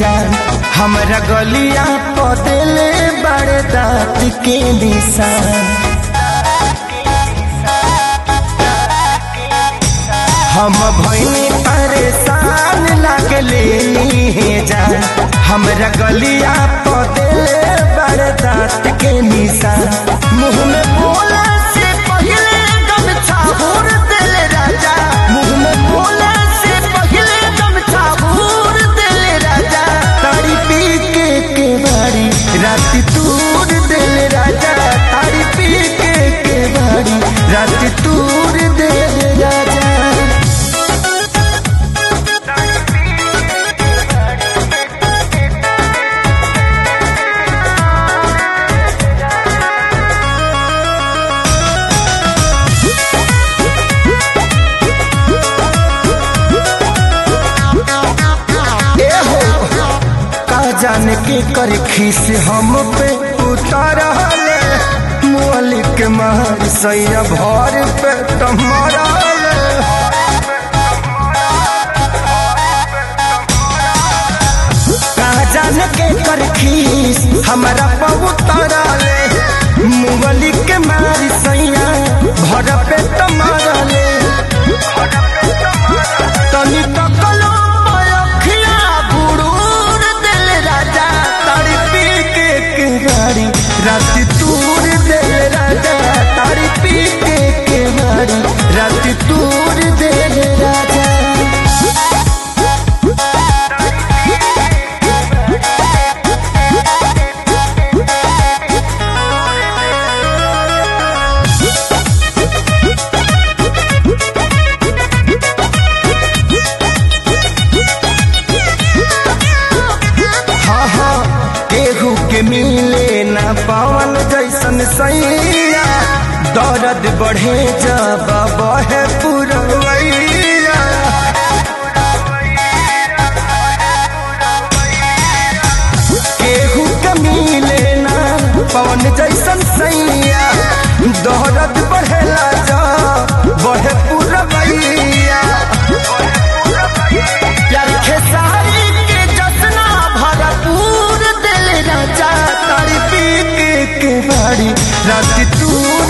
जान हमरा गलिया पदेले बड़े दांत के निशान। हम भइनी परेशान लागले जान हमरा गलिया पदेले बड़े दांत के निशान। मुँह में बोला से पहले गमछा भोर देले राजा, मुँह में बोला से पहले गमछा भोर देले राजा। तारी पी के बारी रात तूर देले राजा, तारी पी के बारी रात तूर देले राजा। जाने के कर खीस हम पे उतारले, मोली के मार सैया भर पे तमराले। कहा जाने के कर खीस हमारा पे उतारले, मोली के मार सैया भर पे तमराले। तनी तकलो पलखिया बुड़ूर देले राजा, तारी पी के बारी रात तूर देले राजा, तारी पी के बारी रात तूर देले राजा। मिले ना पावन जैसन सैया, दर्द बढ़े जब बहे पुरवैया। केहू के मिले ना पावन जैसन सैया, दर्द बढ़ेला जब बहे पुरवैया। प्यार खेसारी के जसना भरपूर देले राजा, तारी पी के बारी रात तू